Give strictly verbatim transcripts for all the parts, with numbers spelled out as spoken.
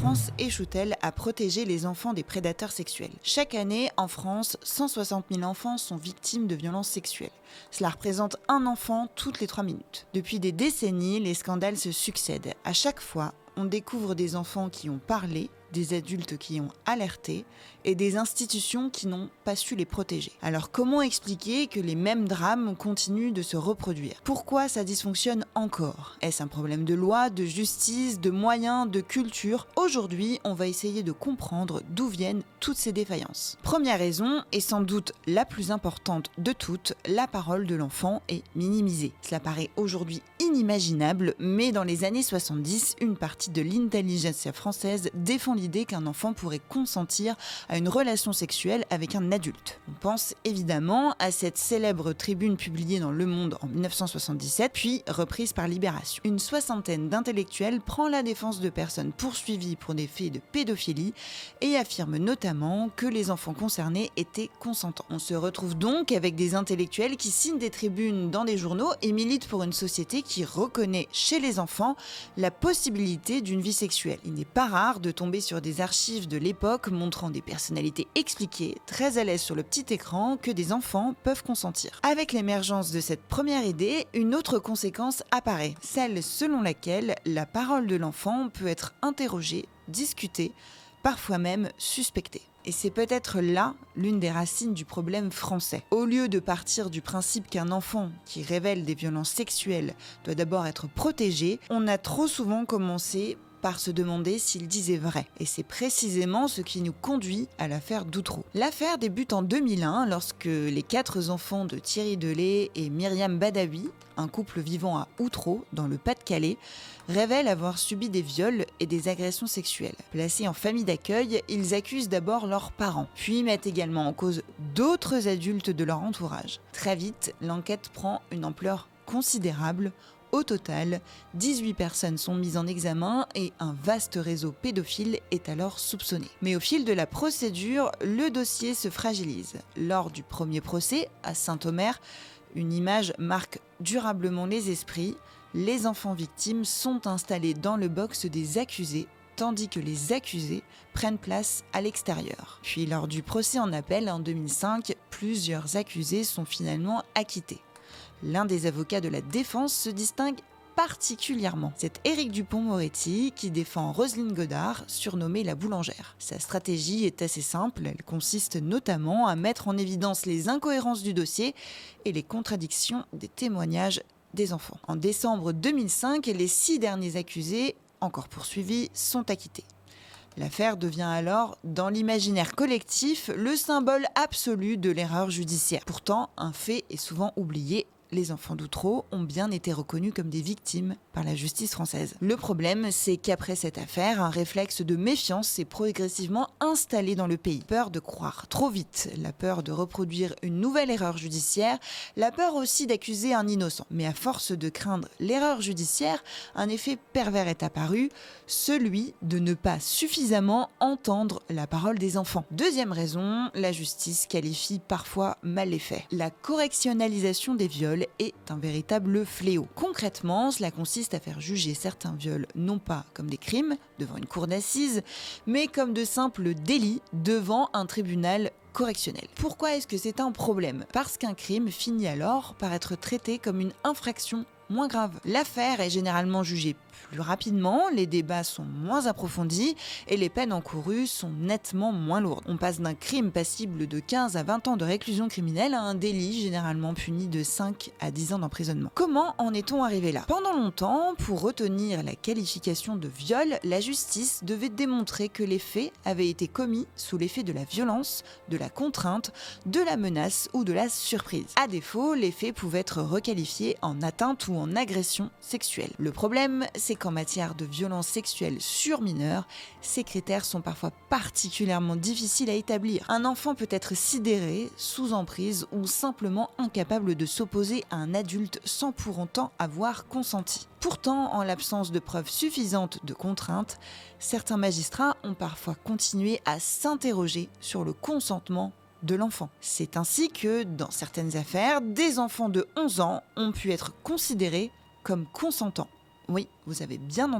France échoue-t-elle à protéger les enfants des prédateurs sexuels ? Chaque année, en France, cent soixante mille enfants sont victimes de violences sexuelles. Cela représente un enfant toutes les trois minutes. Depuis des décennies, les scandales se succèdent. À chaque fois, on découvre des enfants qui ont parlé, des adultes qui ont alerté et des institutions qui n'ont pas su les protéger. Alors comment expliquer que les mêmes drames continuent de se reproduire ? Pourquoi ça dysfonctionne encore ? Est-ce un problème de loi, de justice, de moyens, de culture ? Aujourd'hui, on va essayer de comprendre d'où viennent toutes ces défaillances. Première raison, et sans doute la plus importante de toutes, la parole de l'enfant est minimisée. Cela paraît aujourd'hui inimaginable, mais dans les années soixante-dix, une partie de l'intelligentsia française défend l'idée qu'un enfant pourrait consentir à une relation sexuelle avec un adulte. On pense évidemment à cette célèbre tribune publiée dans Le Monde en dix-neuf cent soixante-dix-sept, puis reprise par Libération. Une soixantaine d'intellectuels prend la défense de personnes poursuivies pour des faits de pédophilie et affirme notamment que les enfants concernés étaient consentants. On se retrouve donc avec des intellectuels qui signent des tribunes dans des journaux et militent pour une société qui reconnaît chez les enfants la possibilité d'une vie sexuelle. Il n'est pas rare de tomber sur des archives de l'époque montrant des personnalités expliquées, très à l'aise sur le petit écran, que des enfants peuvent consentir. Avec l'émergence de cette première idée, une autre conséquence apparaît, celle selon laquelle la parole de l'enfant peut être interrogée, discutée, parfois même suspectée. Et c'est peut-être là l'une des racines du problème français. Au lieu de partir du principe qu'un enfant qui révèle des violences sexuelles doit d'abord être protégé, on a trop souvent commencé par se demander s'il disait vrai. Et c'est précisément ce qui nous conduit à l'affaire d'Outreau. L'affaire débute en deux mille un lorsque les quatre enfants de Thierry Delay et Myriam Badawi, un couple vivant à Outreau, dans le Pas-de-Calais, révèlent avoir subi des viols et des agressions sexuelles. Placés en famille d'accueil, ils accusent d'abord leurs parents, puis mettent également en cause d'autres adultes de leur entourage. Très vite, l'enquête prend une ampleur considérable. Au total, dix-huit personnes sont mises en examen et un vaste réseau pédophile est alors soupçonné. Mais au fil de la procédure, le dossier se fragilise. Lors du premier procès, à Saint-Omer, une image marque durablement les esprits. Les enfants victimes sont installés dans le box des accusés, tandis que les accusés prennent place à l'extérieur. Puis lors du procès en appel en deux mille cinq, plusieurs accusés sont finalement acquittés. L'un des avocats de la défense se distingue particulièrement. C'est Éric Dupond-Moretti qui défend Roselyne Godard, surnommée la boulangère. Sa stratégie est assez simple, elle consiste notamment à mettre en évidence les incohérences du dossier et les contradictions des témoignages des enfants. En décembre deux mille cinq, les six derniers accusés, encore poursuivis, sont acquittés. L'affaire devient alors, dans l'imaginaire collectif, le symbole absolu de l'erreur judiciaire. Pourtant, un fait est souvent oublié. Les enfants d'Outreau ont bien été reconnus comme des victimes par la justice française. Le problème, c'est qu'après cette affaire, un réflexe de méfiance s'est progressivement installé dans le pays. Peur de croire trop vite, la peur de reproduire une nouvelle erreur judiciaire, la peur aussi d'accuser un innocent. Mais à force de craindre l'erreur judiciaire, un effet pervers est apparu, celui de ne pas suffisamment entendre la parole des enfants. Deuxième raison, la justice qualifie parfois mal les faits. La correctionnalisation des viols est un véritable fléau. Concrètement, cela consiste à faire juger certains viols non pas comme des crimes devant une cour d'assises, mais comme de simples délits devant un tribunal correctionnel. Pourquoi est-ce que c'est un problème ? Parce qu'un crime finit alors par être traité comme une infraction moins grave. L'affaire est généralement jugée plus rapidement, les débats sont moins approfondis et les peines encourues sont nettement moins lourdes. On passe d'un crime passible de quinze à vingt ans de réclusion criminelle à un délit généralement puni de cinq à dix ans d'emprisonnement. Comment en est-on arrivé là ? Pendant longtemps, pour retenir la qualification de viol, la justice devait démontrer que les faits avaient été commis sous l'effet de la violence, de la contrainte, de la menace ou de la surprise. À défaut, les faits pouvaient être requalifiés en atteinte ou en agression sexuelle. Le problème, c'est qu'en matière de violence sexuelle sur mineurs, ces critères sont parfois particulièrement difficiles à établir. Un enfant peut être sidéré, sous emprise ou simplement incapable de s'opposer à un adulte sans pour autant avoir consenti. Pourtant, en l'absence de preuves suffisantes de contraintes, certains magistrats ont parfois continué à s'interroger sur le consentement de l'enfant. C'est ainsi que, dans certaines affaires, des enfants de onze ans ont pu être considérés comme consentants. Oui, vous avez bien entendu.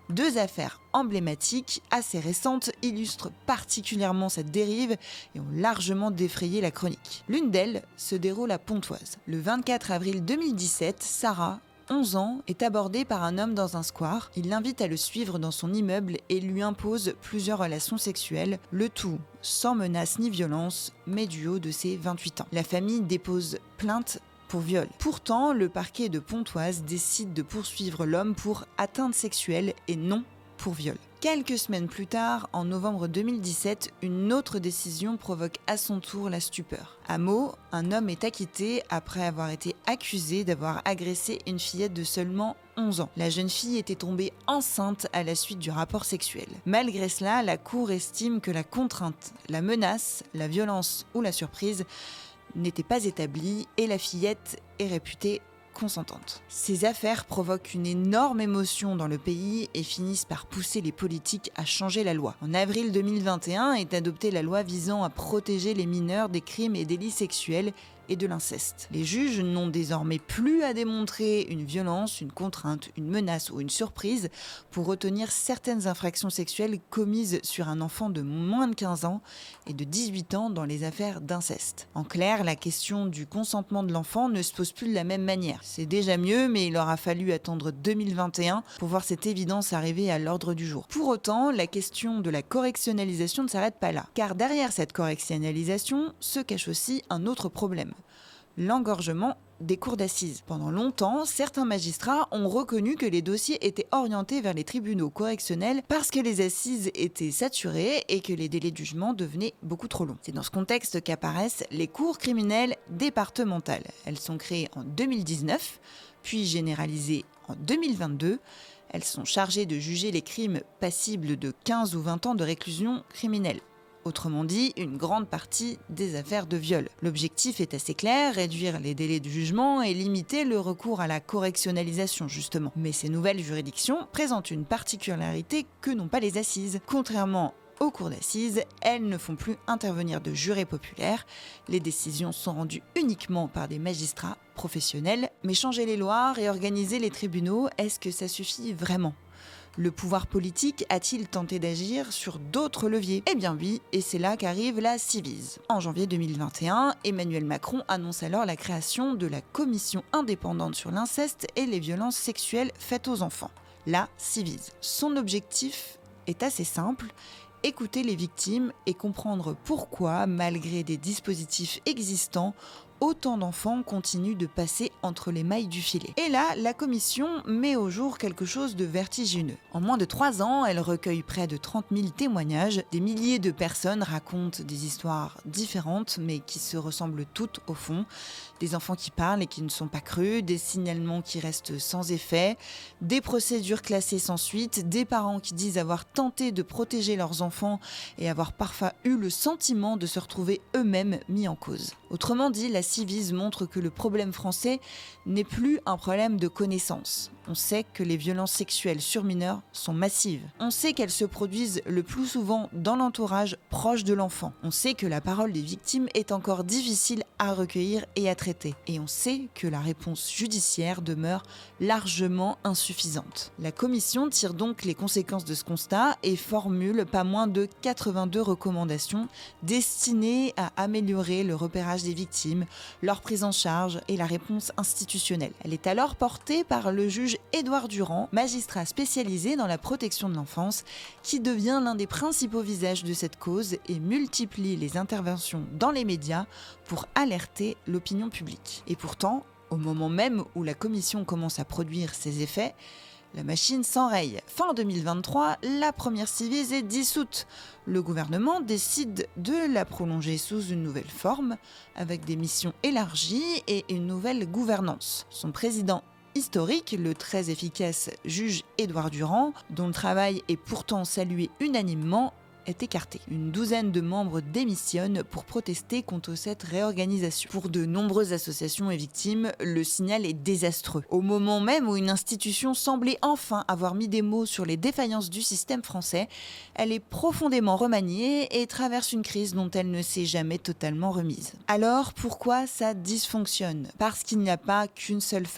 Deux affaires emblématiques, assez récentes, illustrent particulièrement cette dérive et ont largement défrayé la chronique. L'une d'elles se déroule à Pontoise. Le vingt-quatre avril deux mille dix-sept, Sarah, onze ans, est abordée par un homme dans un square. Il l'invite à le suivre dans son immeuble et lui impose plusieurs relations sexuelles, le tout sans menace ni violence, mais du haut de ses vingt-huit ans. La famille dépose plainte pour viol. Pourtant, le parquet de Pontoise décide de poursuivre l'homme pour atteinte sexuelle et non pour viol. Quelques semaines plus tard, en novembre deux mille dix-sept, une autre décision provoque à son tour la stupeur. À Meaux, un homme est acquitté après avoir été accusé d'avoir agressé une fillette de seulement onze ans. La jeune fille était tombée enceinte à la suite du rapport sexuel. Malgré cela, la cour estime que la contrainte, la menace, la violence ou la surprise n'était pas établie et la fillette est réputée consentante. Ces affaires provoquent une énorme émotion dans le pays et finissent par pousser les politiques à changer la loi. En avril deux mille vingt et un est adoptée la loi visant à protéger les mineurs des crimes et délits sexuels et de l'inceste. Les juges n'ont désormais plus à démontrer une violence, une contrainte, une menace ou une surprise pour retenir certaines infractions sexuelles commises sur un enfant de moins de quinze ans et de dix-huit ans dans les affaires d'inceste. En clair, la question du consentement de l'enfant ne se pose plus de la même manière. C'est déjà mieux, mais il aura fallu attendre deux mille vingt et un pour voir cette évidence arriver à l'ordre du jour. Pour autant, la question de la correctionnalisation ne s'arrête pas là, car derrière cette correctionnalisation se cache aussi un autre problème: l'engorgement des cours d'assises. Pendant longtemps, certains magistrats ont reconnu que les dossiers étaient orientés vers les tribunaux correctionnels parce que les assises étaient saturées et que les délais de jugement devenaient beaucoup trop longs. C'est dans ce contexte qu'apparaissent les cours criminelles départementales. Elles sont créées en deux mille dix-neuf, puis généralisées en deux mille vingt-deux. Elles sont chargées de juger les crimes passibles de quinze ou vingt ans de réclusion criminelle. Autrement dit, une grande partie des affaires de viol. L'objectif est assez clair, réduire les délais de jugement et limiter le recours à la correctionnalisation, justement. Mais ces nouvelles juridictions présentent une particularité que n'ont pas les assises. Contrairement aux cours d'assises, elles ne font plus intervenir de jurés populaires. Les décisions sont rendues uniquement par des magistrats professionnels. Mais changer les lois, réorganiser les tribunaux, est-ce que ça suffit vraiment ? Le pouvoir politique a-t-il tenté d'agir sur d'autres leviers ? Eh bien oui, et c'est là qu'arrive la Ciivise. En janvier deux mille vingt et un, Emmanuel Macron annonce alors la création de la Commission indépendante sur l'inceste et les violences sexuelles faites aux enfants, la Ciivise. Son objectif est assez simple: écouter les victimes et comprendre pourquoi, malgré des dispositifs existants, autant d'enfants continuent de passer entre les mailles du filet. Et là, la commission met au jour quelque chose de vertigineux. En moins de trois ans, elle recueille près de trente mille témoignages. Des milliers de personnes racontent des histoires différentes, mais qui se ressemblent toutes au fond. Des enfants qui parlent et qui ne sont pas crus, des signalements qui restent sans effet, des procédures classées sans suite, des parents qui disent avoir tenté de protéger leurs enfants et avoir parfois eu le sentiment de se retrouver eux-mêmes mis en cause. Autrement dit, la Ciivise montre que le problème français n'est plus un problème de connaissance. On sait que les violences sexuelles sur mineurs sont massives. On sait qu'elles se produisent le plus souvent dans l'entourage proche de l'enfant. On sait que la parole des victimes est encore difficile à recueillir et à traiter. Et on sait que la réponse judiciaire demeure largement insuffisante. La commission tire donc les conséquences de ce constat et formule pas moins de quatre-vingt-deux recommandations destinées à améliorer le repérage des victimes, leur prise en charge et la réponse institutionnelle. Elle est alors portée par le juge Édouard Durand, magistrat spécialisé dans la protection de l'enfance, qui devient l'un des principaux visages de cette cause et multiplie les interventions dans les médias pour alerter l'opinion publique. Et pourtant, au moment même où la commission commence à produire ses effets, la machine s'enraye. Fin deux mille vingt-trois, la première Ciivise est dissoute. Le gouvernement décide de la prolonger sous une nouvelle forme, avec des missions élargies et une nouvelle gouvernance. Son président historique, le très efficace juge Édouard Durand, dont le travail est pourtant salué unanimement, est écarté. Une douzaine de membres démissionnent pour protester contre cette réorganisation. Pour de nombreuses associations et victimes, le signal est désastreux. Au moment même où une institution semblait enfin avoir mis des mots sur les défaillances du système français, elle est profondément remaniée et traverse une crise dont elle ne s'est jamais totalement remise. Alors, pourquoi ça dysfonctionne ? Parce qu'il n'y a pas qu'une seule faille.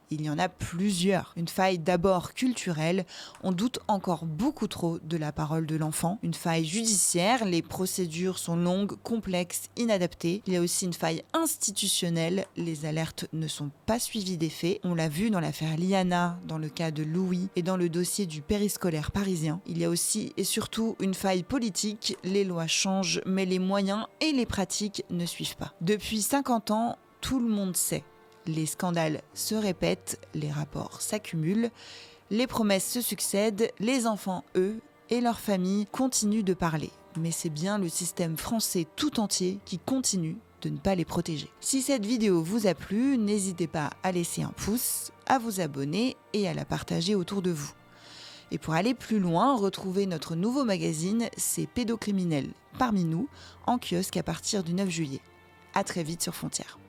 Il y en a plusieurs. Une faille d'abord culturelle, on doute encore beaucoup trop de la parole de l'enfant. Une faille judiciaire, les procédures sont longues, complexes, inadaptées. Il y a aussi une faille institutionnelle, les alertes ne sont pas suivies d'effet. On l'a vu dans l'affaire Liana, dans le cas de Louis et dans le dossier du périscolaire parisien. Il y a aussi et surtout une faille politique, les lois changent mais les moyens et les pratiques ne suivent pas. Depuis cinquante ans, tout le monde sait. Les scandales se répètent, les rapports s'accumulent, les promesses se succèdent, les enfants, eux, et leurs familles continuent de parler. Mais c'est bien le système français tout entier qui continue de ne pas les protéger. Si cette vidéo vous a plu, n'hésitez pas à laisser un pouce, à vous abonner et à la partager autour de vous. Et pour aller plus loin, retrouvez notre nouveau magazine, C'est Pédocriminels parmi nous, en kiosque à partir du neuf juillet. À très vite sur Frontières.